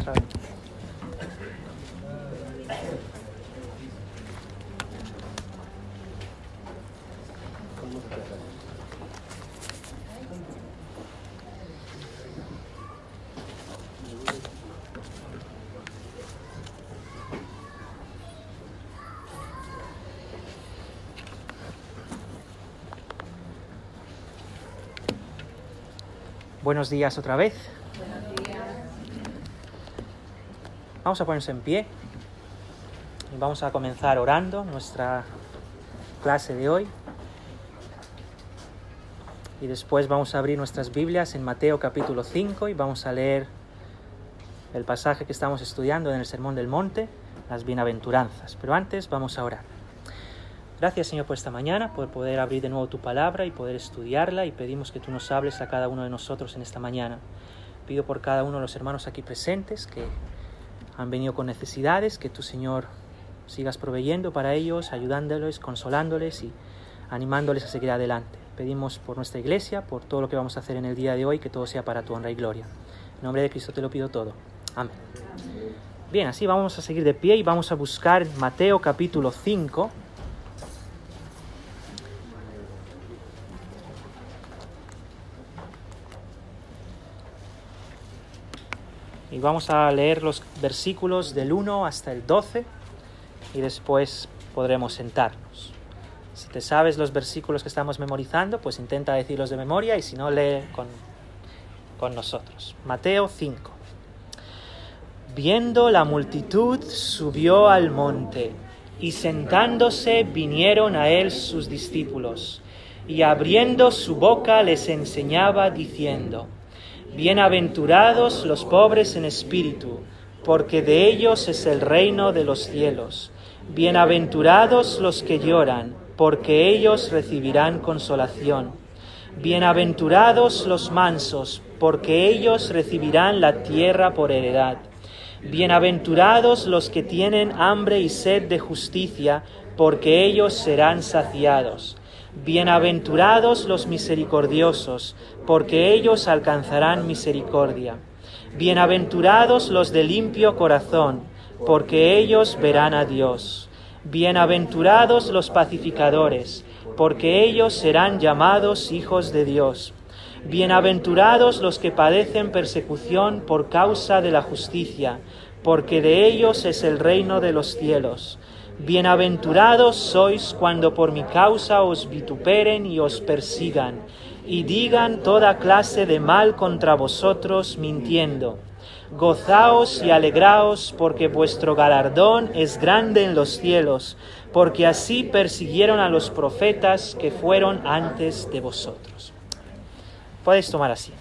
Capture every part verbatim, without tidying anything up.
a... Buenos días otra vez. Buenos días. Vamos a ponernos en pie y vamos a comenzar orando nuestra clase de hoy. Y después vamos a abrir nuestras Biblias en Mateo capítulo cinco y vamos a leer el pasaje que estamos estudiando en el Sermón del Monte, las bienaventuranzas. Pero antes vamos a orar. Gracias, Señor, por esta mañana, por poder abrir de nuevo tu palabra y poder estudiarla, y pedimos que tú nos hables a cada uno de nosotros en esta mañana. Pido por cada uno de los hermanos aquí presentes que han venido con necesidades, que tú, Señor, sigas proveyendo para ellos, ayudándoles, consolándoles y animándoles a seguir adelante. Pedimos por nuestra iglesia, por todo lo que vamos a hacer en el día de hoy, que todo sea para tu honra y gloria. En nombre de Cristo te lo pido todo. Amén. Bien, así vamos a seguir de pie y vamos a buscar Mateo capítulo cinco. Y vamos a leer los versículos del uno hasta el doce y después podremos sentarnos. Si te sabes los versículos que estamos memorizando, pues intenta decirlos de memoria, y si no, lee con, con nosotros. Mateo cinco. Viendo la multitud, subió al monte, y sentándose vinieron a él sus discípulos, y abriendo su boca les enseñaba diciendo: Bienaventurados los pobres en espíritu, porque de ellos es el reino de los cielos. Bienaventurados los que lloran, porque ellos recibirán consolación. Bienaventurados los mansos, porque ellos recibirán la tierra por heredad. Bienaventurados los que tienen hambre y sed de justicia, porque ellos serán saciados. Bienaventurados los misericordiosos, porque ellos alcanzarán misericordia. Bienaventurados los de limpio corazón, porque ellos verán a Dios. Bienaventurados los pacificadores, porque ellos serán llamados hijos de Dios. Bienaventurados los que padecen persecución por causa de la justicia, porque de ellos es el reino de los cielos. Bienaventurados sois cuando por mi causa os vituperen y os persigan, y digan toda clase de mal contra vosotros mintiendo. Gozaos y alegraos, porque vuestro galardón es grande en los cielos, porque así persiguieron a los profetas que fueron antes de vosotros. Podéis tomar asiento.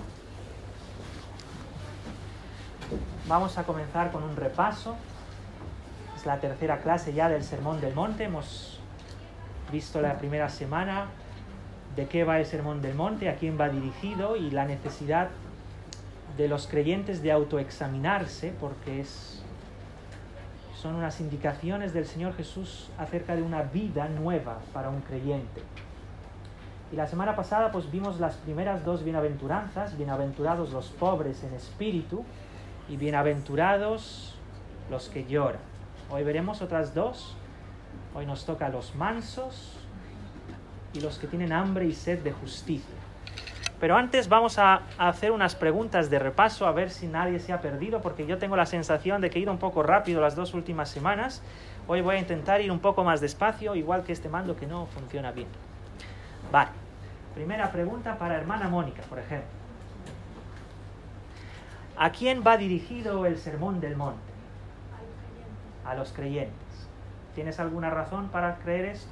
Vamos a comenzar con un repaso. Es la tercera clase ya del Sermón del Monte. Hemos visto la primera semana de qué va el Sermón del Monte, a quién va dirigido y la necesidad de los creyentes de autoexaminarse, porque es, son unas indicaciones del Señor Jesús acerca de una vida nueva para un creyente. Y la semana pasada pues vimos las primeras dos bienaventuranzas: bienaventurados los pobres en espíritu y bienaventurados los que lloran. Hoy veremos otras dos. Hoy nos toca los mansos y los que tienen hambre y sed de justicia. Pero antes vamos a hacer unas preguntas de repaso, a ver si nadie se ha perdido, porque yo tengo la sensación de que he ido un poco rápido las dos últimas semanas. Hoy voy a intentar ir un poco más despacio, igual que este mando que no funciona bien. Vale. Primera pregunta para hermana Mónica, por ejemplo. ¿A quién va dirigido el Sermón del Monte? A los creyentes. ¿Tienes alguna razón para creer esto?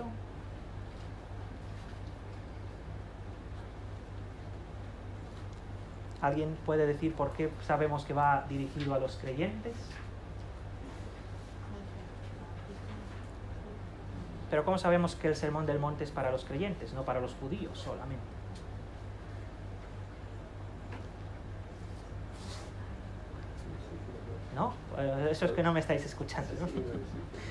¿Alguien puede decir por qué sabemos que va dirigido a los creyentes? Pero ¿cómo sabemos que el Sermón del Monte es para los creyentes, no para los judíos solamente? ¿No? Eso es que no me estáis escuchando, ¿no?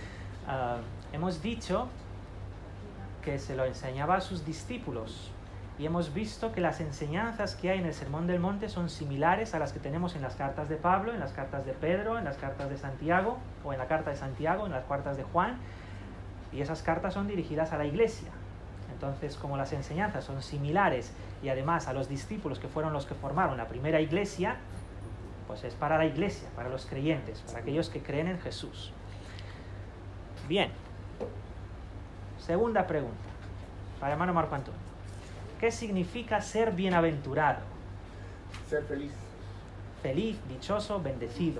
Uh, hemos dicho que se lo enseñaba a sus discípulos y hemos visto que las enseñanzas que hay en el Sermón del Monte son similares a las que tenemos en las cartas de Pablo, en las cartas de Pedro, en las cartas de Santiago, o en la carta de Santiago, en las cartas de Juan, y esas cartas son dirigidas a la iglesia. Entonces, como las enseñanzas son similares y además a los discípulos que fueron los que formaron la primera iglesia, pues es para la iglesia, para los creyentes, para aquellos que creen en Jesús. Bien. Segunda pregunta, para el hermano Marco Antonio. ¿Qué significa ser bienaventurado? Ser feliz. Feliz, dichoso, bendecido.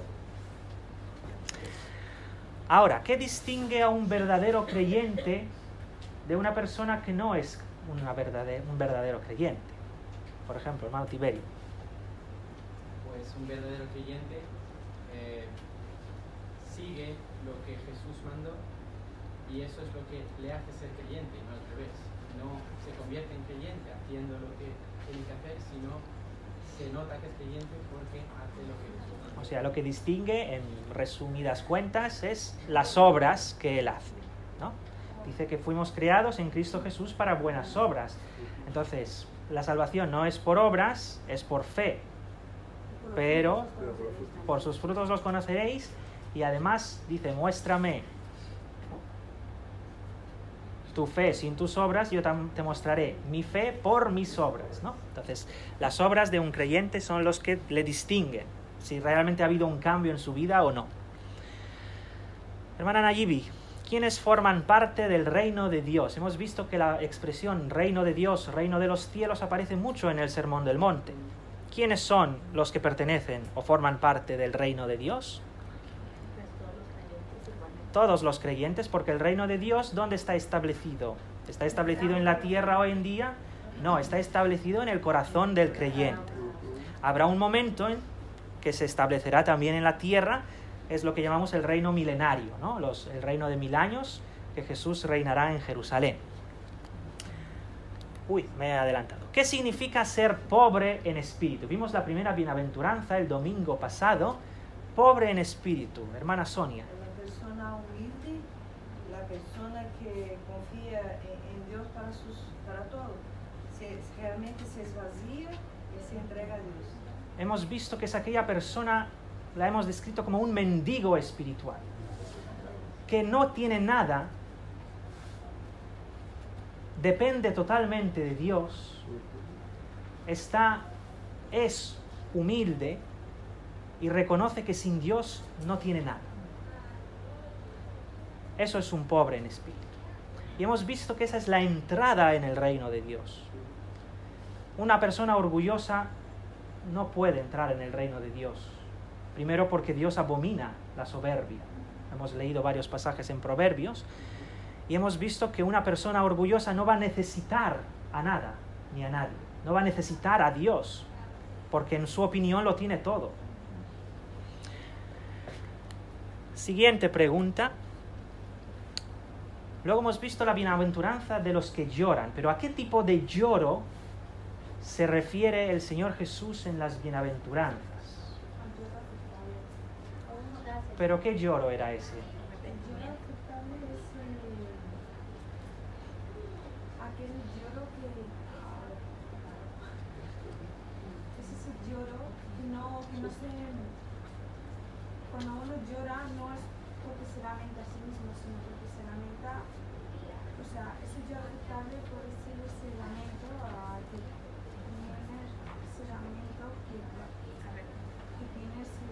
Ahora, ¿qué distingue a un verdadero creyente de una persona que no es una verdadera, un verdadero creyente? Por ejemplo, hermano Tiberio. Pues un verdadero creyente eh, sigue lo que Jesús mandó, y eso es lo que le hace ser creyente, no al revés. No se convierte en creyente haciendo lo que tiene que hacer, sino se nota que es creyente porque hace lo que Jesús mandó. O sea, lo que distingue, en resumidas cuentas, es las obras que él hace, ¿no? Dice que fuimos creados en Cristo Jesús para buenas obras. Entonces, la salvación no es por obras, es por fe. Pero por sus frutos los conoceréis, y además dice, muéstrame tu fe sin tus obras, yo te mostraré mi fe por mis obras, ¿no? Entonces, las obras de un creyente son los que le distinguen, si realmente ha habido un cambio en su vida o no. Hermana Nayibi, ¿quiénes forman parte del reino de Dios? Hemos visto que la expresión reino de Dios, reino de los cielos, aparece mucho en el Sermón del Monte. ¿Quiénes son los que pertenecen o forman parte del reino de Dios? Todos los creyentes, porque el reino de Dios, ¿dónde está establecido? ¿Está establecido en la tierra hoy en día? No, está establecido en el corazón del creyente. Habrá un momento en que se establecerá también en la tierra, es lo que llamamos el reino milenario, ¿no? Los, el reino de mil años, que Jesús reinará en Jerusalén. Uy, me he adelantado. ¿Qué significa ser pobre en espíritu? Vimos la primera bienaventuranza el domingo pasado. Pobre en espíritu. Hermana Sonia. La persona humilde, la persona que confía en, en Dios para, sus, para todo. Se, realmente se esvacía y se entrega a Dios. Hemos visto que es aquella persona, la hemos descrito como un mendigo espiritual, que no tiene nada, depende totalmente de Dios, está, es humilde y reconoce que sin Dios no tiene nada. Eso es un pobre en espíritu. Y hemos visto que esa es la entrada en el reino de Dios. Una persona orgullosa no puede entrar en el reino de Dios. Primero porque Dios abomina la soberbia. Hemos leído varios pasajes en Proverbios y hemos visto que una persona orgullosa no va a necesitar a nada ni a nadie. No va a necesitar a Dios porque en su opinión lo tiene todo. Siguiente pregunta. Luego hemos visto la bienaventuranza de los que lloran, pero ¿a qué tipo de lloro se refiere el Señor Jesús en las bienaventuranzas? ¿Pero qué lloro era ese? Aquel lloro que es ese lloro que no, que no se, cuando uno llora no es porque se lamenta a sí mismo, sino porque se lamenta, o sea, ese lloro estable puede ser ese lamento a que tiene ese lamento que, que tiene ese.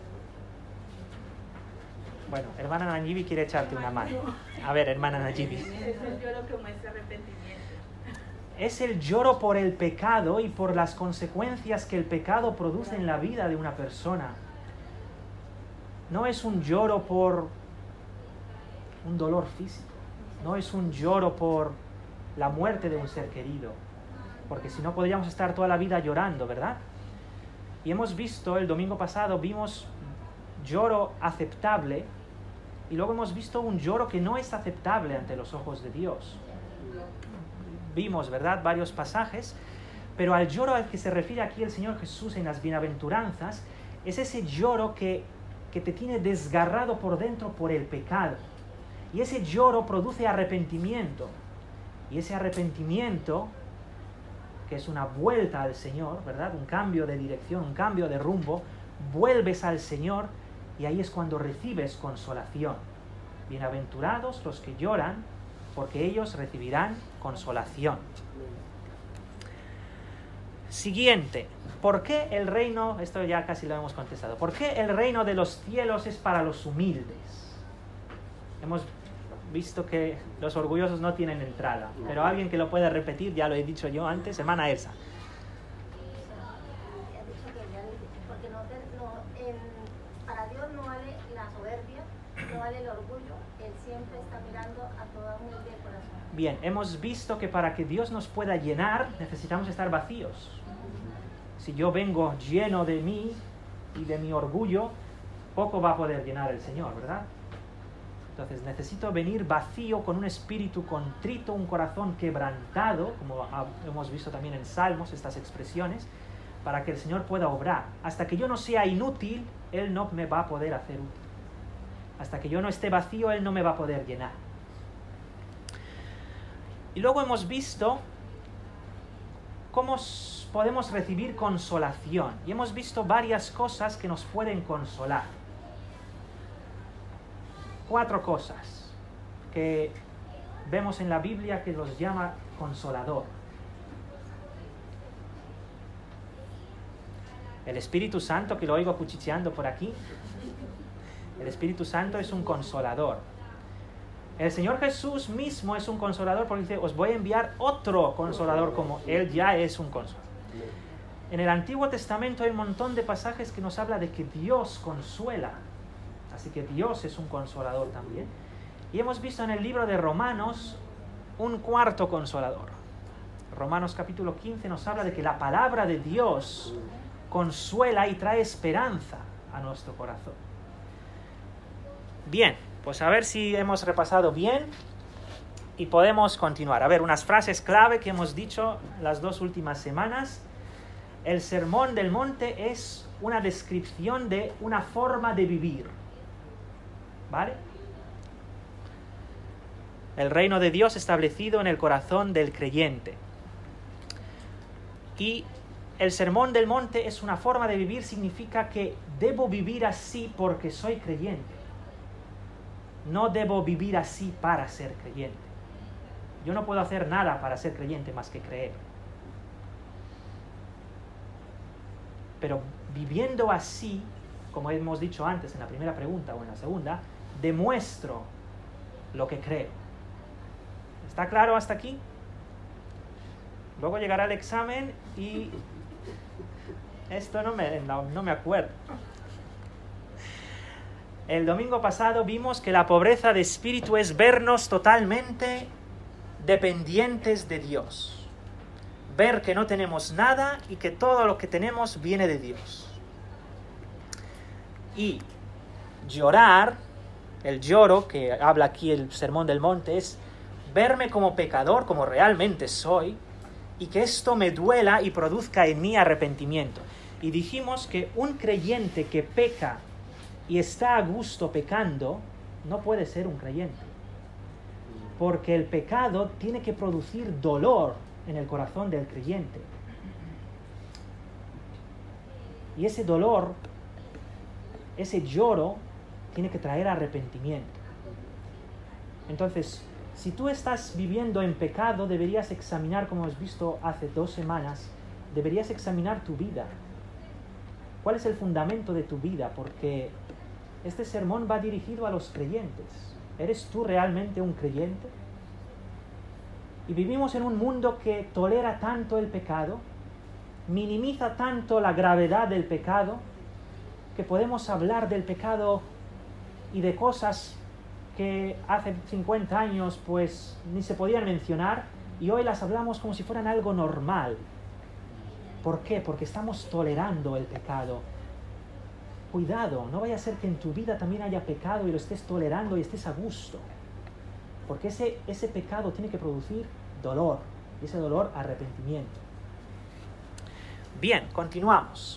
Bueno, hermana Nayibi quiere echarte una mano. A ver, hermana Nayibi. Es el lloro como ese arrepentimiento. Es el lloro por el pecado y por las consecuencias que el pecado produce en la vida de una persona. No es un lloro por un dolor físico. No es un lloro por la muerte de un ser querido. Porque si no podríamos estar toda la vida llorando, ¿verdad? Y hemos visto, el domingo pasado, vimos lloro aceptable y luego hemos visto un lloro que no es aceptable ante los ojos de Dios. Vimos, ¿verdad?, varios pasajes, pero al lloro al que se refiere aquí el Señor Jesús en las bienaventuranzas es ese lloro que, que te tiene desgarrado por dentro por el pecado. Y ese lloro produce arrepentimiento. Y ese arrepentimiento que es una vuelta al Señor, ¿verdad? Un cambio de dirección, un cambio de rumbo. Vuelves al Señor y ahí es cuando recibes consolación. Bienaventurados los que lloran, porque ellos recibirán consolación. Siguiente. ¿Por qué el reino, esto ya casi lo hemos contestado, ¿por qué el reino de los cielos es para los humildes? Hemos visto que los orgullosos no tienen entrada, pero alguien que lo pueda repetir, ya lo he dicho yo antes, hermana Elsa. Porque no, no, en, para Dios no vale la soberbia, no vale el orgullo, Él siempre está mirando a toda humilde de corazón. Bien, hemos visto que para que Dios nos pueda llenar, necesitamos estar vacíos. Si yo vengo lleno de mí y de mi orgullo, poco va a poder llenar el Señor, ¿verdad? Entonces necesito venir vacío, con un espíritu contrito, un corazón quebrantado, como hemos visto también en Salmos, estas expresiones, para que el Señor pueda obrar. Hasta que yo no sea inútil, Él no me va a poder hacer útil. Hasta que yo no esté vacío, Él no me va a poder llenar. Y luego hemos visto cómo podemos recibir consolación. Y hemos visto varias cosas que nos pueden consolar. Cuatro cosas que vemos en la Biblia que los llama consolador. El Espíritu Santo, que lo oigo cuchicheando por aquí. El Espíritu Santo es un consolador. El Señor Jesús mismo es un consolador porque dice, os voy a enviar otro consolador como Él ya es un consolador. En el Antiguo Testamento hay un montón de pasajes que nos habla de que Dios consuela. Así que Dios es un consolador también. Y hemos visto en el libro de Romanos un cuarto consolador. Romanos capítulo quince nos habla de que la palabra de Dios consuela y trae esperanza a nuestro corazón. Bien, pues a ver si hemos repasado bien y podemos continuar. A ver, unas frases clave que hemos dicho las dos últimas semanas. El Sermón del Monte es una descripción de una forma de vivir. ¿Vale? El reino de Dios establecido en el corazón del creyente. Y el Sermón del Monte es una forma de vivir, significa que debo vivir así porque soy creyente. No debo vivir así para ser creyente. Yo no puedo hacer nada para ser creyente más que creer. Pero viviendo así, como hemos dicho antes en la primera pregunta o en la segunda, demuestro lo que creo. ¿Está claro hasta aquí? Luego llegará el examen y esto no me, no, no me acuerdo. El domingo pasado vimos que la pobreza de espíritu es vernos totalmente dependientes de Dios. Ver que no tenemos nada y que todo lo que tenemos viene de Dios. Y llorar, el lloro que habla aquí el Sermón del Monte, es verme como pecador, como realmente soy, y que esto me duela y produzca en mí arrepentimiento. Y dijimos que un creyente que peca y está a gusto pecando, no puede ser un creyente. Porque el pecado tiene que producir dolor en el corazón del creyente. Y ese dolor, ese lloro, tiene que traer arrepentimiento. Entonces, si tú estás viviendo en pecado, deberías examinar, como hemos visto hace dos semanas, deberías examinar tu vida. ¿Cuál es el fundamento de tu vida? Porque este sermón va dirigido a los creyentes. ¿Eres tú realmente un creyente? Y vivimos en un mundo que tolera tanto el pecado, minimiza tanto la gravedad del pecado, que podemos hablar del pecado y de cosas que hace cincuenta años pues ni se podían mencionar y hoy las hablamos como si fueran algo normal. ¿Por qué? Porque estamos tolerando el pecado. Cuidado, no vaya a ser que en tu vida también haya pecado y lo estés tolerando y estés a gusto. Porque ese, ese pecado tiene que producir dolor, y ese dolor arrepentimiento. Bien, continuamos.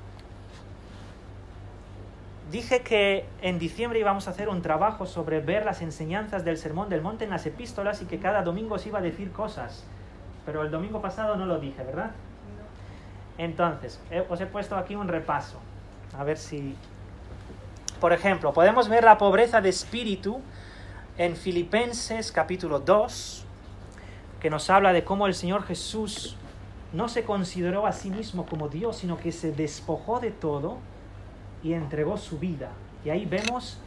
Dije que en diciembre íbamos a hacer un trabajo sobre ver las enseñanzas del Sermón del Monte en las epístolas y que cada domingo se iba a decir cosas pero el domingo pasado no lo dije, ¿verdad? Entonces, os he puesto aquí un repaso. A ver si... Por ejemplo, podemos ver la pobreza de espíritu en Filipenses capítulo dos, que nos habla de cómo el Señor Jesús no se consideró a sí mismo como Dios, sino que se despojó de todo y entregó su vida. Y ahí vemos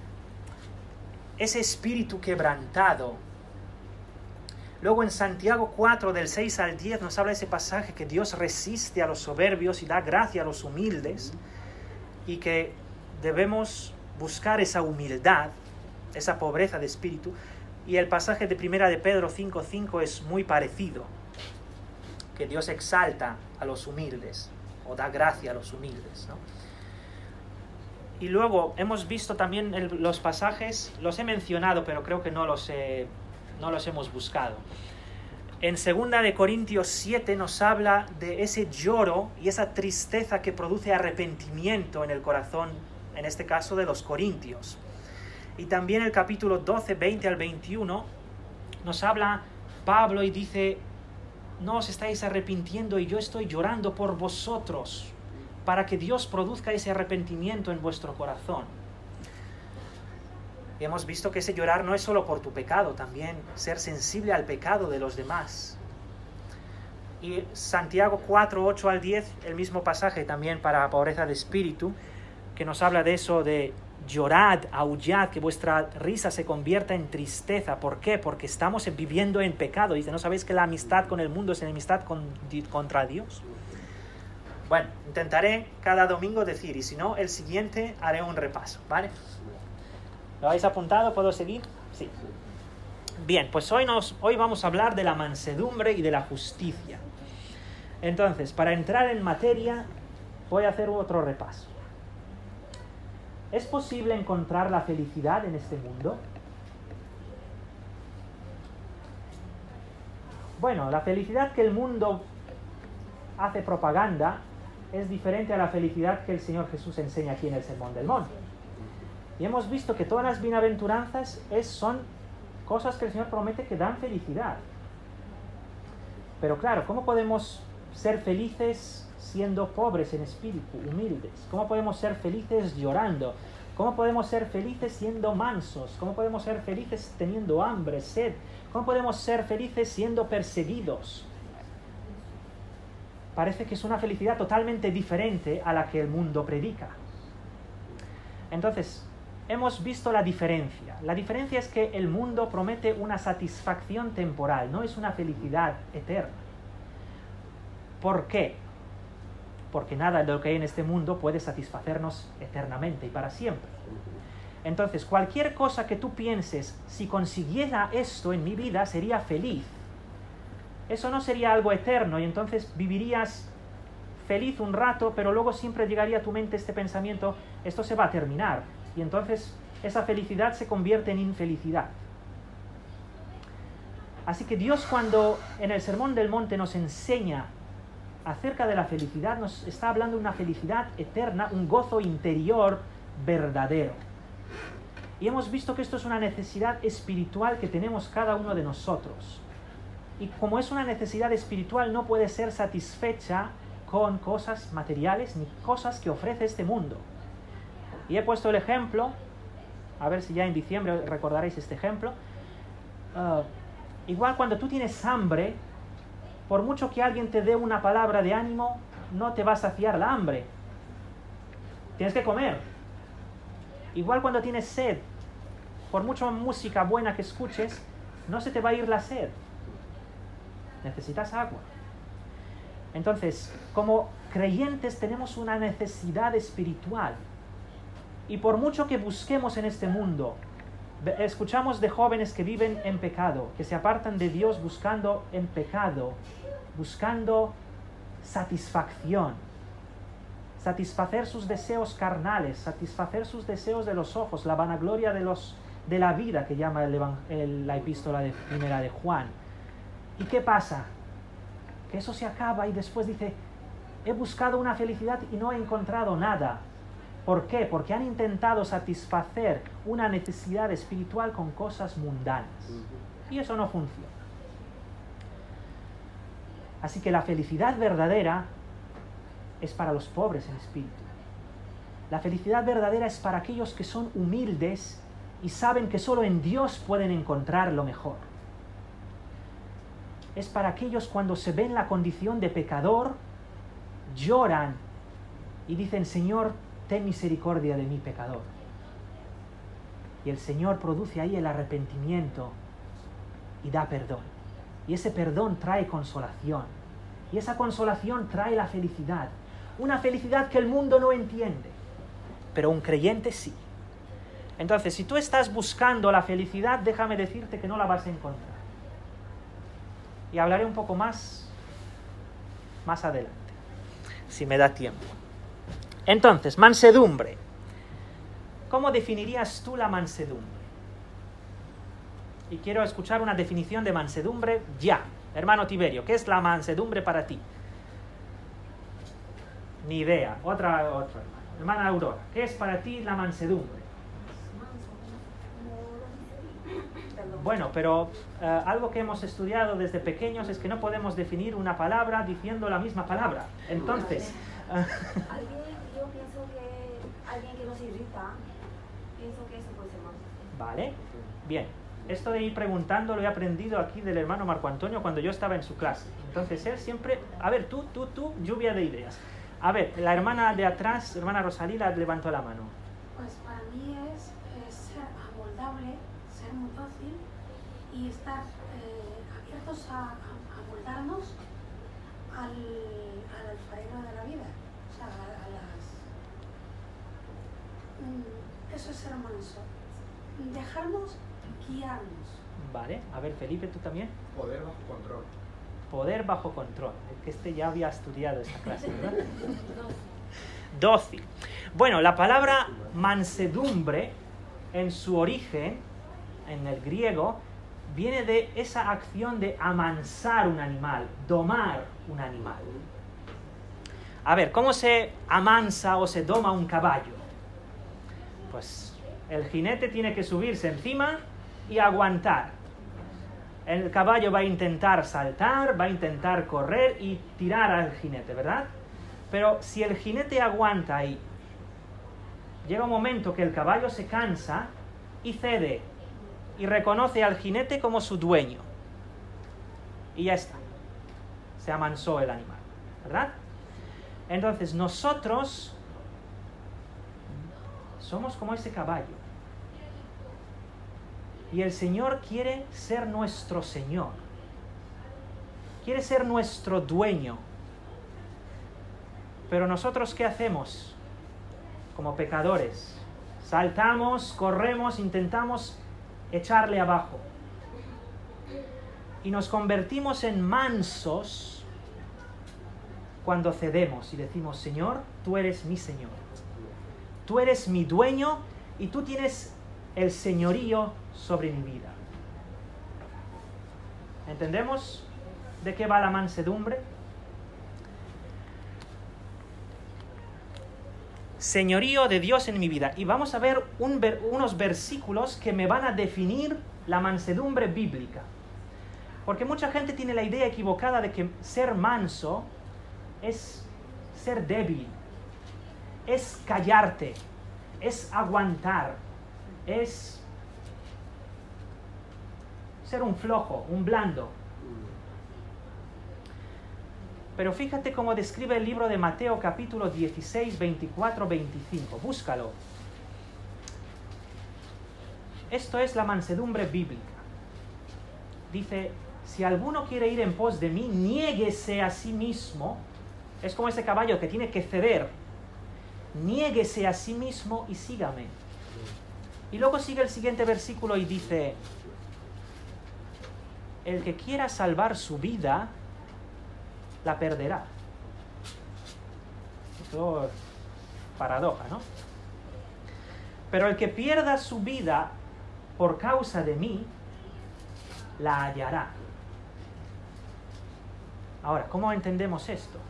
ese espíritu quebrantado. Luego en Santiago cuatro, del seis al diez, nos habla ese pasaje que Dios resiste a los soberbios y da gracia a los humildes, y que debemos buscar esa humildad, esa pobreza de espíritu. Y el pasaje de primera de Pedro cinco cinco es muy parecido, que Dios exalta a los humildes, o da gracia a los humildes, ¿no? Y luego hemos visto también el, los pasajes, los he mencionado, pero creo que no los, he, no los hemos buscado. En segunda de Corintios siete nos habla de ese lloro y esa tristeza que produce arrepentimiento en el corazón, en este caso de los corintios. Y también el capítulo doce, veinte al veintiuno, nos habla Pablo y dice: no os estáis arrepintiendo y yo estoy llorando por vosotros, para que Dios produzca ese arrepentimiento en vuestro corazón. Y hemos visto que ese llorar no es solo por tu pecado, también ser sensible al pecado de los demás. Y Santiago cuatro, ocho al diez, el mismo pasaje también para pobreza de espíritu, que nos habla de eso de llorad, aullad, que vuestra risa se convierta en tristeza. ¿Por qué? Porque estamos viviendo en pecado. Dice, ¿no sabéis que la amistad con el mundo es enemistad con, contra Dios? Bueno, intentaré cada domingo decir, y si no, el siguiente haré un repaso, ¿vale? ¿Lo habéis apuntado? ¿Puedo seguir? Sí. Bien, pues hoy, nos, hoy vamos a hablar de la mansedumbre y de la justicia. Entonces, para entrar en materia, voy a hacer otro repaso. ¿Es posible encontrar la felicidad en este mundo? Bueno, la felicidad que el mundo hace propaganda es diferente a la felicidad que el Señor Jesús enseña aquí en el Sermón del Monte. Y hemos visto que todas las bienaventuranzas es, son cosas que el Señor promete que dan felicidad. Pero claro, ¿cómo podemos ser felices siendo pobres en espíritu, humildes? ¿Cómo podemos ser felices llorando? ¿Cómo podemos ser felices siendo mansos? ¿Cómo podemos ser felices teniendo hambre, sed? ¿Cómo podemos ser felices siendo perseguidos? Parece que es una felicidad totalmente diferente a la que el mundo predica. Entonces, hemos visto la diferencia. La diferencia es que el mundo promete una satisfacción temporal, no es una felicidad eterna. ¿Por qué? Porque nada de lo que hay en este mundo puede satisfacernos eternamente y para siempre. Entonces, cualquier cosa que tú pienses, si consiguiera esto en mi vida, sería feliz. Eso no sería algo eterno y entonces vivirías feliz un rato, pero luego siempre llegaría a tu mente este pensamiento, esto se va a terminar. Y entonces esa felicidad se convierte en infelicidad. Así que Dios, cuando en el Sermón del Monte nos enseña acerca de la felicidad, nos está hablando de una felicidad eterna, un gozo interior verdadero. Y hemos visto que esto es una necesidad espiritual que tenemos cada uno de nosotros. Y como es una necesidad espiritual, no puede ser satisfecha con cosas materiales ni cosas que ofrece este mundo. Y he puesto el ejemplo, a ver si ya en diciembre recordaréis este ejemplo. Uh, igual cuando tú tienes hambre, por mucho que alguien te dé una palabra de ánimo, no te va a saciar la hambre. Tienes que comer. Igual cuando tienes sed, por mucha música buena que escuches, no se te va a ir la sed. Necesitas agua. Entonces, como creyentes tenemos una necesidad espiritual. Y por mucho que busquemos en este mundo, escuchamos de jóvenes que viven en pecado, que se apartan de Dios buscando en pecado, buscando satisfacción, satisfacer sus deseos carnales, satisfacer sus deseos de los ojos, la vanagloria de, los, de la vida que llama el, el, la epístola de, primera de Juan. ¿Y qué pasa? Que eso se acaba y después dice, he buscado una felicidad y no he encontrado nada. ¿Por qué? Porque han intentado satisfacer una necesidad espiritual con cosas mundanas. Y eso no funciona. Así que la felicidad verdadera es para los pobres en espíritu. La felicidad verdadera es para aquellos que son humildes y saben que solo en Dios pueden encontrar lo mejor. Es para aquellos cuando se ven la condición de pecador, lloran y dicen, Señor, ten misericordia de mi pecador. Y el Señor produce ahí el arrepentimiento y da perdón. Y ese perdón trae consolación. Y esa consolación trae la felicidad. Una felicidad que el mundo no entiende, pero un creyente sí. Entonces, si tú estás buscando la felicidad, déjame decirte que no la vas a encontrar. Y hablaré un poco más, más adelante, si me da tiempo. Entonces, mansedumbre. ¿Cómo definirías tú la mansedumbre? Y quiero escuchar una definición de mansedumbre ya. Hermano Tiberio, ¿qué es la mansedumbre para ti? Ni idea. Otra, otra hermana. Hermana Aurora, ¿qué es para ti la mansedumbre? Bueno, pero uh, algo que hemos estudiado desde pequeños es que no podemos definir una palabra diciendo la misma palabra. Entonces... Uh, alguien, yo pienso que alguien que nos irrita, pienso que eso puede ser manso. Vale, bien. Esto de ir preguntando lo he aprendido aquí del hermano Marco Antonio cuando yo estaba en su clase. Entonces él siempre... A ver, tú, tú, tú, lluvia de ideas. A ver, la hermana de atrás, hermana Rosalía, levantó la mano. Pues para mí es, es ser amoldable, ser muy dócil y estar eh, abiertos a, a, a moldarnos al, al alfarero de la vida. O sea, a, a las... Mm, eso es ser manso. Dejarnos guiarnos. Vale, a ver, Felipe, ¿tú también? Poder bajo control. Poder bajo control. Es que este ya había estudiado esta clase, ¿verdad? Dócil. Bueno, la palabra mansedumbre, en su origen, en el griego, viene de esa acción de amansar un animal, domar un animal. A ver, ¿cómo se amansa o se doma un caballo? Pues el jinete tiene que subirse encima y aguantar. El caballo va a intentar saltar, va a intentar correr y tirar al jinete, ¿verdad? Pero si el jinete aguanta ahí, llega un momento que el caballo se cansa y cede y reconoce al jinete como su dueño. Y ya está. Se amansó el animal, ¿verdad? Entonces nosotros somos como ese caballo. Y el Señor quiere ser nuestro Señor. Quiere ser nuestro dueño. Pero nosotros, ¿qué hacemos? Como pecadores. Saltamos, corremos, intentamos echarle abajo. Y nos convertimos en mansos cuando cedemos y decimos, Señor, tú eres mi Señor. Tú eres mi dueño y tú tienes el señorío sobre mi vida. ¿Entendemos de qué va la mansedumbre? Señorío de Dios en mi vida. Y vamos a ver un ver, unos versículos que me van a definir la mansedumbre bíblica. Porque mucha gente tiene la idea equivocada de que ser manso es ser débil, es callarte, es aguantar, es ser un flojo, un blando. Pero fíjate cómo describe el libro de Mateo capítulo dieciséis, veinticuatro, veinticinco. Búscalo. Esto es la mansedumbre bíblica. Dice, si alguno quiere ir en pos de mí, niéguese a sí mismo. Es como ese caballo que tiene que ceder. Niéguese a sí mismo y sígame. Y luego sigue el siguiente versículo y dice, el que quiera salvar su vida, la perderá. Esto es paradoja, ¿no? Pero el que pierda su vida por causa de mí, la hallará. Ahora, ¿cómo entendemos esto?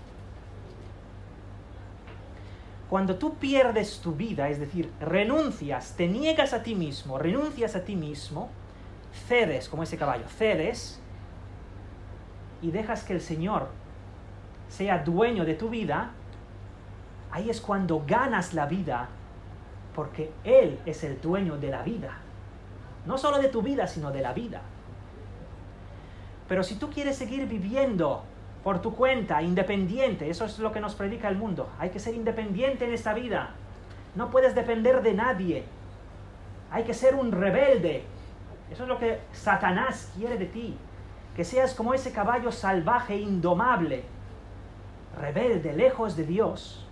Cuando tú pierdes tu vida, es decir, renuncias, te niegas a ti mismo, renuncias a ti mismo, cedes, como ese caballo, cedes, y dejas que el Señor sea dueño de tu vida, ahí es cuando ganas la vida, porque Él es el dueño de la vida. No solo de tu vida, sino de la vida. Pero si tú quieres seguir viviendo por tu cuenta, independiente, eso es lo que nos predica el mundo. Hay que ser independiente en esta vida. No puedes depender de nadie. Hay que ser un rebelde. Eso es lo que Satanás quiere de ti. Que seas como ese caballo salvaje, indomable, rebelde, lejos de Dios.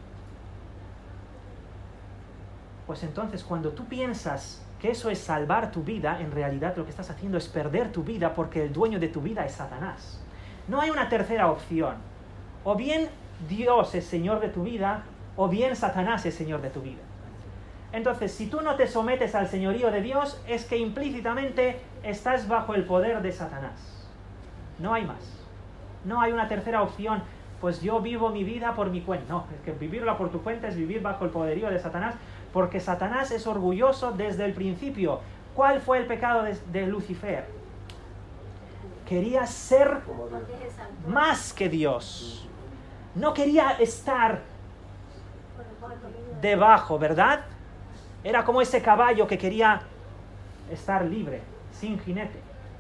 Pues entonces cuando tú piensas que eso es salvar tu vida, en realidad lo que estás haciendo es perder tu vida, porque el dueño de tu vida es Satanás. No hay una tercera opción. O bien Dios es Señor de tu vida, o bien Satanás es Señor de tu vida. Entonces, si tú no te sometes al señorío de Dios, es que implícitamente estás bajo el poder de Satanás. No hay más. No hay una tercera opción. Pues yo vivo mi vida por mi cuenta. No, es que vivirla por tu cuenta es vivir bajo el poderío de Satanás, porque Satanás es orgulloso desde el principio. ¿Cuál fue el pecado de, de Lucifer? Quería ser más que Dios. No quería estar debajo, ¿verdad? Era como ese caballo que quería estar libre, sin jinete.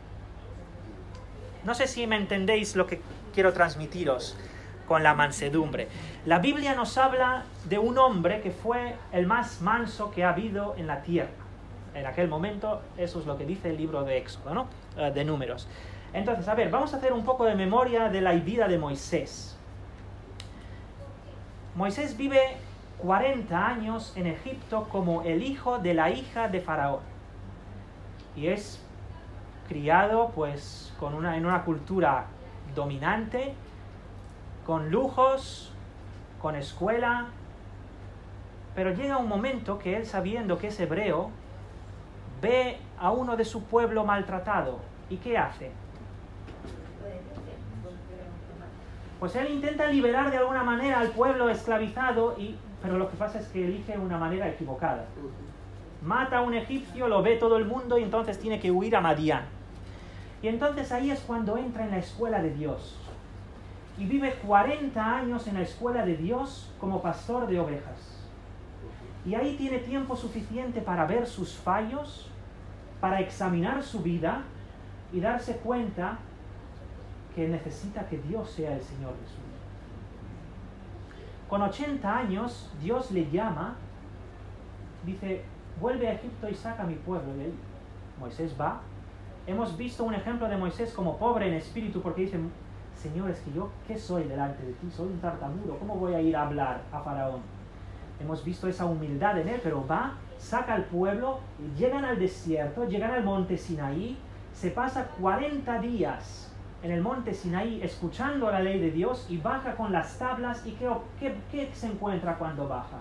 No sé si me entendéis lo que quiero transmitiros con la mansedumbre. La Biblia nos habla de un hombre que fue el más manso que ha habido en la tierra. En aquel momento, eso es lo que dice el libro de Éxodo, ¿no? Uh, de Números. Entonces, a ver, vamos a hacer un poco de memoria de la vida de Moisés. Moisés vive cuarenta años en Egipto como el hijo de la hija de Faraón. Y es criado pues con una, en una cultura dominante, con lujos, con escuela. Pero llega un momento que él, sabiendo que es hebreo, ve a uno de su pueblo maltratado. ¿Y qué hace? Pues él intenta liberar de alguna manera al pueblo esclavizado, y, pero lo que pasa es que elige una manera equivocada. Mata a un egipcio, lo ve todo el mundo y entonces tiene que huir a Madián. Y entonces ahí es cuando entra en la escuela de Dios. Y vive cuarenta años en la escuela de Dios como pastor de ovejas. Y ahí tiene tiempo suficiente para ver sus fallos, para examinar su vida y darse cuenta que necesita que Dios sea el Señor de su vida. Con ochenta años, Dios le llama, dice, vuelve a Egipto y saca a mi pueblo de ahí. Moisés va. Hemos visto un ejemplo de Moisés como pobre en espíritu, porque dice, Señor, es que yo, ¿qué soy delante de ti? Soy un tartamudo, ¿cómo voy a ir a hablar a Faraón? Hemos visto esa humildad en él, pero va, saca al pueblo, llegan al desierto, llegan al monte Sinaí, se pasa cuarenta días en el monte Sinaí escuchando la ley de Dios y baja con las tablas. ¿Y qué, qué, qué se encuentra cuando baja?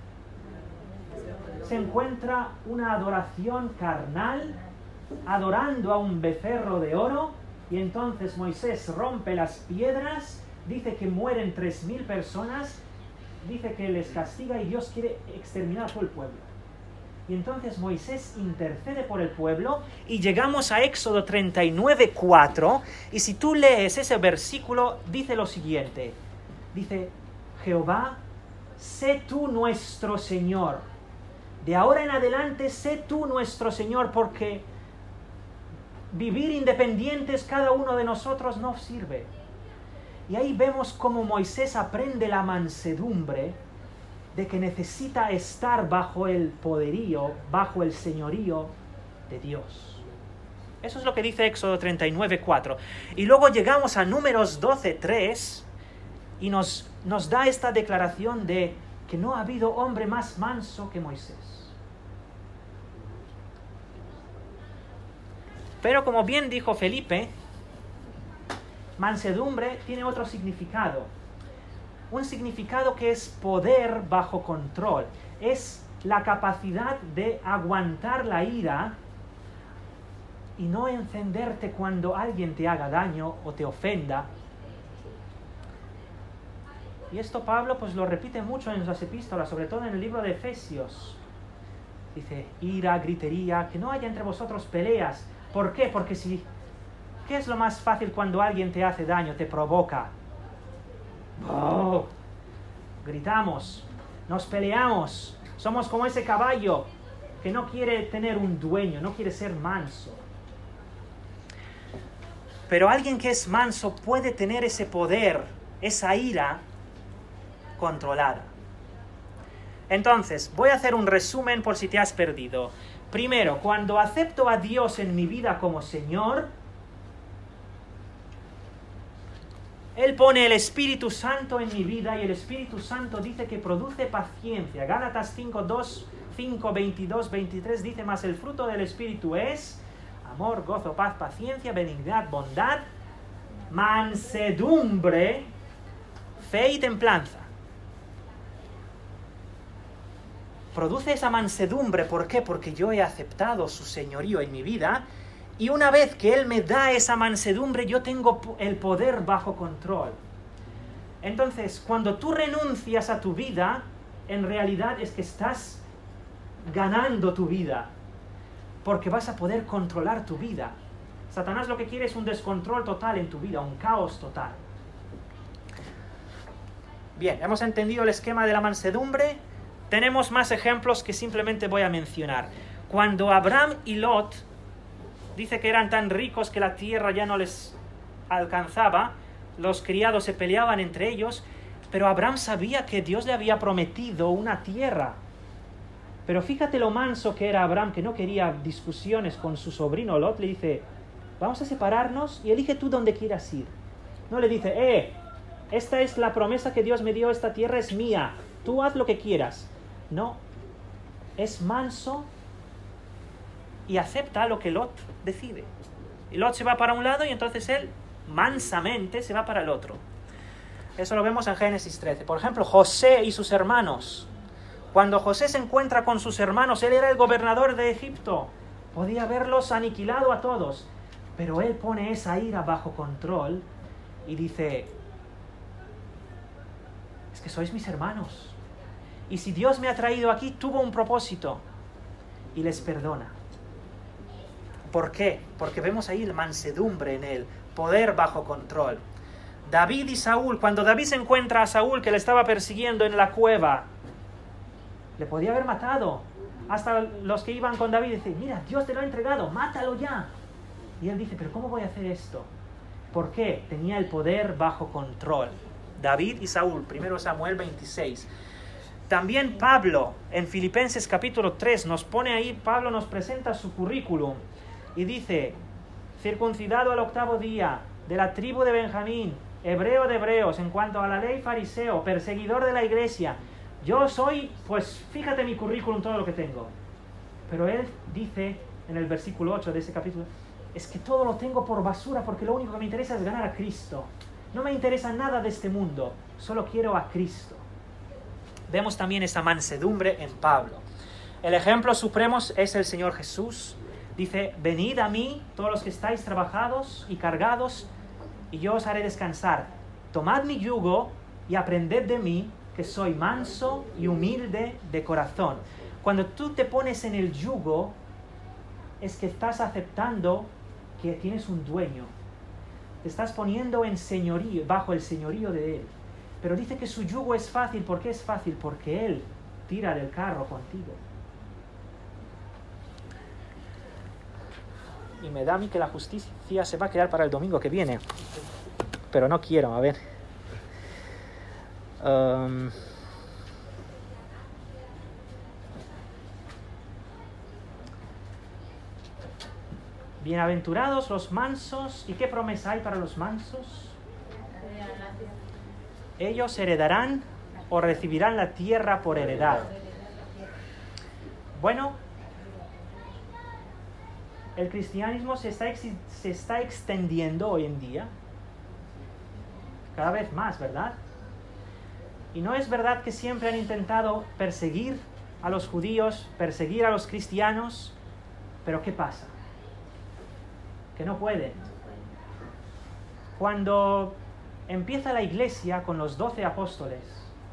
Se encuentra una adoración carnal, adorando a un becerro de oro, y entonces Moisés rompe las piedras, dice que mueren tres mil personas, dice que les castiga y Dios quiere exterminar a todo el pueblo. Y entonces Moisés intercede por el pueblo y llegamos a Éxodo treinta y nueve, cuatro, y si tú lees ese versículo, dice lo siguiente, dice, Jehová, sé tú nuestro Señor, de ahora en adelante sé tú nuestro Señor, porque vivir independientes cada uno de nosotros no sirve. Y ahí vemos cómo Moisés aprende la mansedumbre de que necesita estar bajo el poderío, bajo el señorío de Dios. Eso es lo que dice Éxodo treinta y nueve, cuatro. Y luego llegamos a Números doce, tres y nos, nos da esta declaración de que no ha habido hombre más manso que Moisés. Pero como bien dijo Felipe, mansedumbre tiene otro significado. Un significado que es poder bajo control. Es la capacidad de aguantar la ira y no encenderte cuando alguien te haga daño o te ofenda. Y esto Pablo pues lo repite mucho en las epístolas, sobre todo en el libro de Efesios. Dice, ira, gritería, que no haya entre vosotros peleas. ¿Por qué? Porque si ¿Qué es lo más fácil cuando alguien te hace daño, te provoca? Oh, gritamos, nos peleamos, somos como ese caballo que no quiere tener un dueño, no quiere ser manso. Pero alguien que es manso puede tener ese poder, esa ira controlada. Entonces, voy a hacer un resumen por si te has perdido. Primero, cuando acepto a Dios en mi vida como Señor, Él pone el Espíritu Santo en mi vida y el Espíritu Santo dice que produce paciencia. Gálatas cinco, dos, cinco, veintidós, veintitrés dice más, el fruto del Espíritu es amor, gozo, paz, paciencia, benignidad, bondad, mansedumbre, fe y templanza. Produce esa mansedumbre, ¿por qué? Porque yo he aceptado su señorío en mi vida y una vez que Él me da esa mansedumbre, yo tengo el poder bajo control. Entonces, cuando tú renuncias a tu vida, en realidad es que estás ganando tu vida, porque vas a poder controlar tu vida. Satanás lo que quiere es un descontrol total en tu vida, un caos total. Bien, hemos entendido el esquema de la mansedumbre. Tenemos más ejemplos que simplemente voy a mencionar. Cuando Abraham y Lot, dice que eran tan ricos que la tierra ya no les alcanzaba, los criados se peleaban entre ellos, pero Abraham sabía que Dios le había prometido una tierra. Pero fíjate lo manso que era Abraham, que no quería discusiones con su sobrino Lot. Le dice, vamos a separarnos y elige tú dónde quieras ir. No le dice, eh, esta es la promesa que Dios me dio, esta tierra es mía, tú haz lo que quieras. No, es manso y acepta lo que Lot decide. Y Lot se va para un lado y entonces él mansamente se va para el otro. Eso lo vemos en Génesis trece. Por ejemplo, José y sus hermanos. Cuando José se encuentra con sus hermanos, él era el gobernador de Egipto. Podía haberlos aniquilado a todos. Pero él pone esa ira bajo control y dice, es que sois mis hermanos. Y si Dios me ha traído aquí, tuvo un propósito. Y les perdona. ¿Por qué? Porque vemos ahí la mansedumbre en él, poder bajo control. David y Saúl, cuando David se encuentra a Saúl que le estaba persiguiendo en la cueva, le podía haber matado. Hasta los que iban con David dicen, mira, Dios te lo ha entregado, mátalo ya. Y él dice, pero ¿cómo voy a hacer esto? ¿Por qué? Tenía el poder bajo control. David y Saúl, primero Samuel veintiséis. También Pablo, en Filipenses capítulo tres, nos pone ahí, Pablo nos presenta su currículum y dice, circuncidado al octavo día, de la tribu de Benjamín, hebreo de hebreos, en cuanto a la ley fariseo, perseguidor de la iglesia. Yo soy, pues fíjate mi currículum, todo lo que tengo. Pero él dice en el versículo ocho de ese capítulo, es que todo lo tengo por basura porque lo único que me interesa es ganar a Cristo. No me interesa nada de este mundo, solo quiero a Cristo. Vemos también esa mansedumbre en Pablo. El ejemplo supremo es el Señor Jesús. Dice, venid a mí, todos los que estáis trabajados y cargados, y yo os haré descansar. Tomad mi yugo y aprended de mí, que soy manso y humilde de corazón. Cuando tú te pones en el yugo, es que estás aceptando que tienes un dueño. Te estás poniendo en señorío, bajo el señorío de él. Pero dice que su yugo es fácil. ¿Por qué es fácil? Porque él tira del carro contigo. Y me da a mí que la justicia se va a quedar para el domingo que viene. Pero no quiero, a ver. Um, Bienaventurados los mansos. ¿Y qué promesa hay para los mansos? Ellos heredarán o recibirán la tierra por heredad. Bueno, el cristianismo se está, ex- se está extendiendo hoy en día. Cada vez más, ¿verdad? Y no es verdad que siempre han intentado perseguir a los judíos, perseguir a los cristianos. Pero ¿qué pasa? Que no pueden. Cuando empieza la iglesia con los doce apóstoles,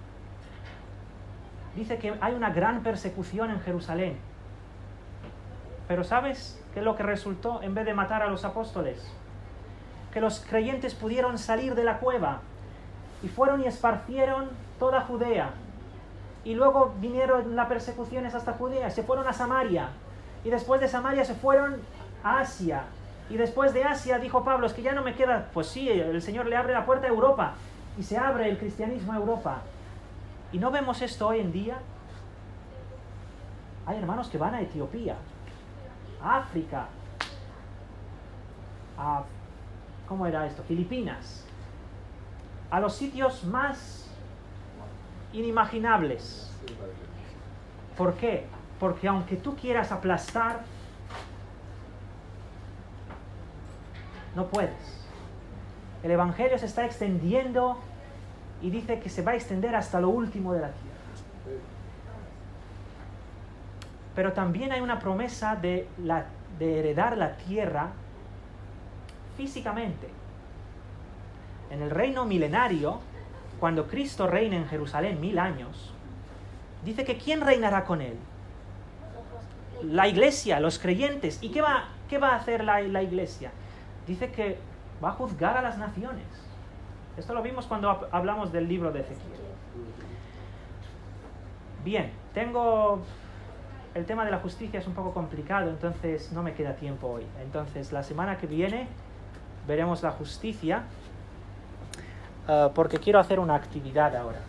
dice que hay una gran persecución en Jerusalén. Pero ¿sabes qué es lo que resultó? En vez de matar a los apóstoles, que los creyentes pudieron salir de la cueva y fueron y esparcieron toda Judea. Y luego vinieron las persecuciones hasta Judea, se fueron a Samaria. Y después de Samaria se fueron a Asia. Y después de Asia dijo Pablo, es que ya no me queda... Pues sí, el Señor le abre la puerta a Europa. Y se abre el cristianismo a Europa. ¿Y no vemos esto hoy en día? Hay hermanos que van a Etiopía, a África, a... ¿cómo era esto? Filipinas. A los sitios más inimaginables. ¿Por qué? Porque aunque tú quieras aplastar, no puedes. El Evangelio se está extendiendo y dice que se va a extender hasta lo último de la tierra. Pero también hay una promesa de, la, de heredar la tierra físicamente. En el reino milenario, cuando Cristo reine en Jerusalén mil años, dice que ¿quién reinará con él? La iglesia, los creyentes. ¿Y qué va, qué va a hacer la, la iglesia? Dice que va a juzgar a las naciones. Esto lo vimos cuando hablamos del libro de Ezequiel. Bien, tengo... El tema de la justicia es un poco complicado, entonces no me queda tiempo hoy. Entonces, la semana que viene veremos la justicia, uh, porque quiero hacer una actividad ahora.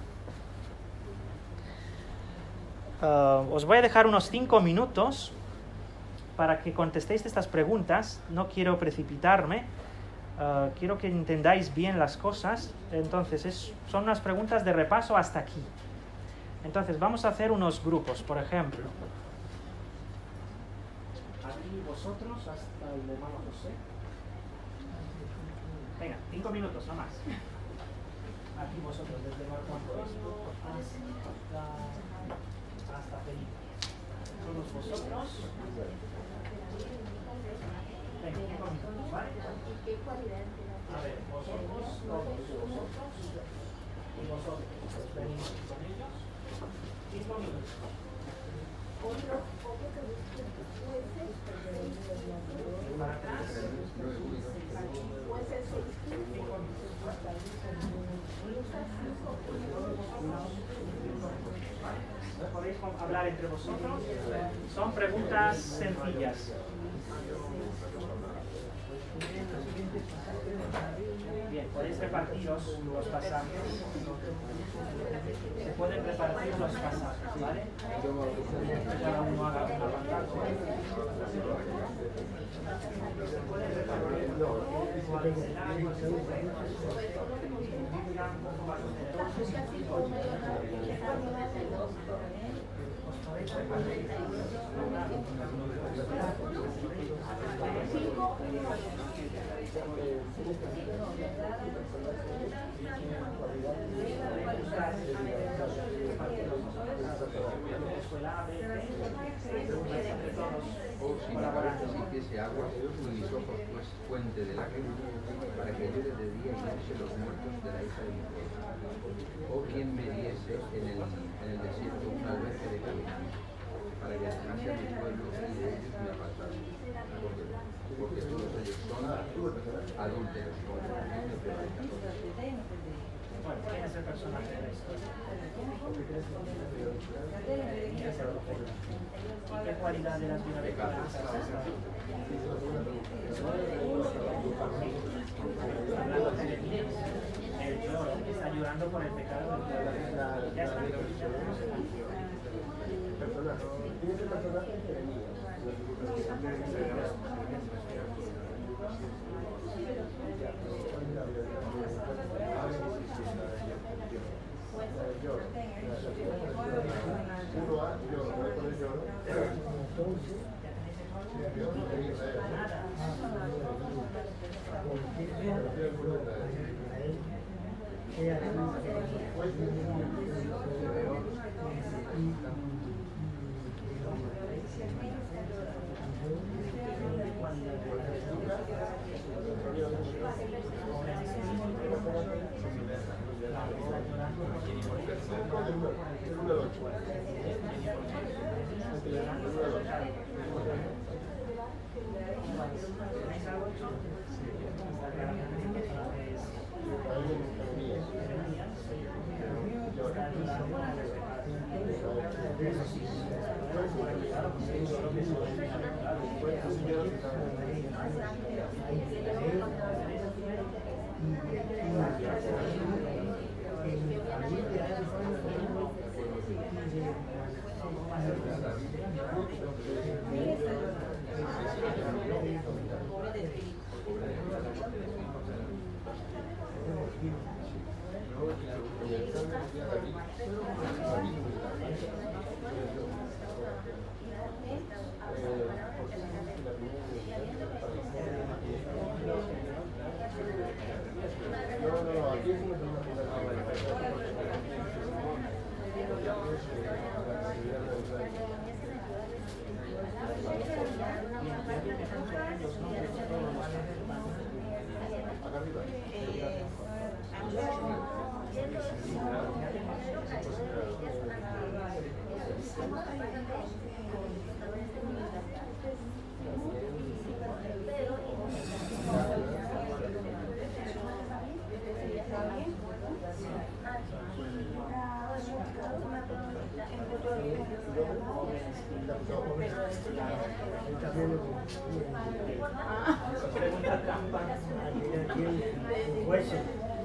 Uh, os voy a dejar unos cinco minutos para que contestéis estas preguntas. No quiero precipitarme, uh, quiero que entendáis bien las cosas. Entonces, es, son unas preguntas de repaso hasta aquí. Entonces, vamos a hacer unos grupos, por ejemplo. Aquí vosotros hasta el hermano José. Venga, cinco minutos, no más. Aquí vosotros, desde el hermano hasta, hasta Felipe. Todos vosotros. Venga, cinco minutos, ¿vale? A ver, vosotros, todos vosotros. Y vosotros, venimos con ellos. Cinco minutos. Para atrás. Podéis hablar entre vosotros. Son preguntas sencillas. Bien, podéis repartiros los pasajes. Se pueden repartir los pasajes, ¿vale? Cada uno haga una pantalla. Se pueden repartir os podéis repartir. O si la pareja se hiciese agua, y mis ojos pues fuente de lágrimas, para que ayude de día y noche los muertos de la hija de mi pueblo. O quien me diese en el, en el desierto un albergue de caminantes, para que dejase a mi pueblo y de ellos me apartase. Porque, porque todos ellos son adúlteros, como el catorce. Bueno, ¿quién es el personaje de la historia? ¿Y qué cualidad de las bienaventuranzas? El lloro, está llorando por el pecado del pueblo. Ya está. ¿Tenéis algo hecho? Pregunta trampa. Hueso.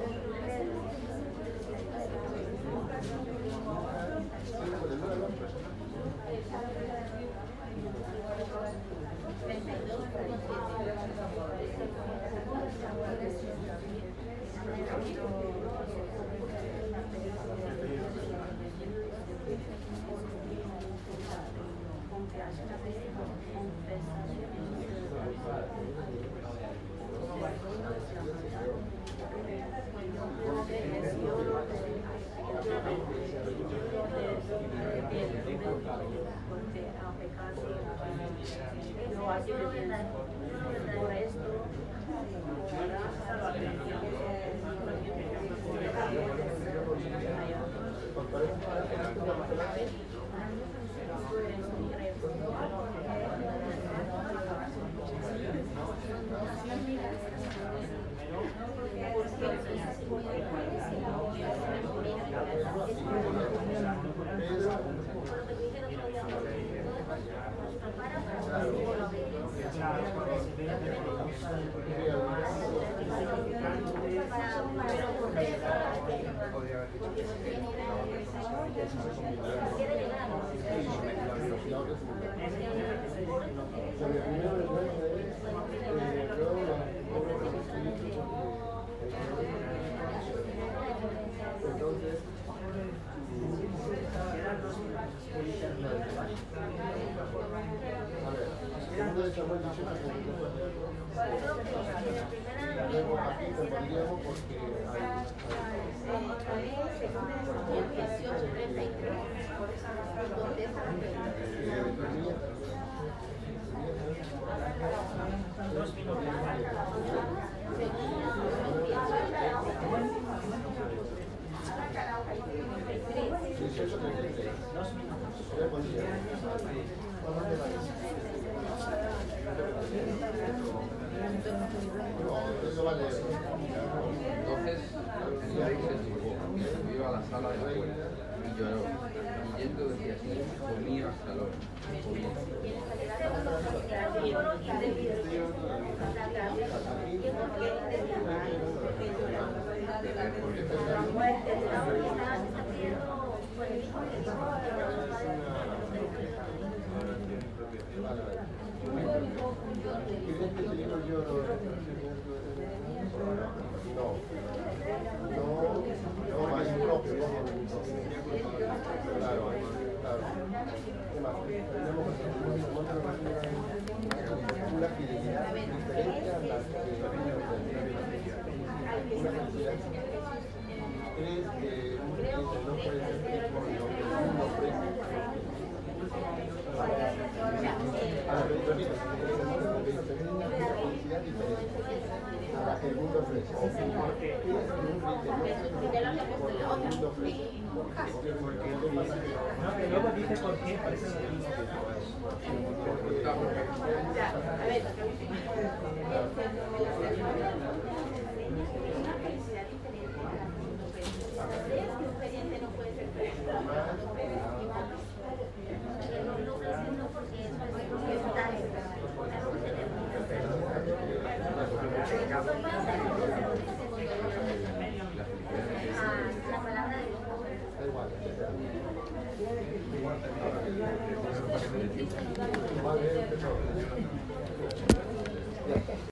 Entonces, Mary se turbó, subió a la sala de afuera y lloró. Y yendo decía así, comía hasta el hora. No, que luego dice por qué, por eso lo dice. Vale.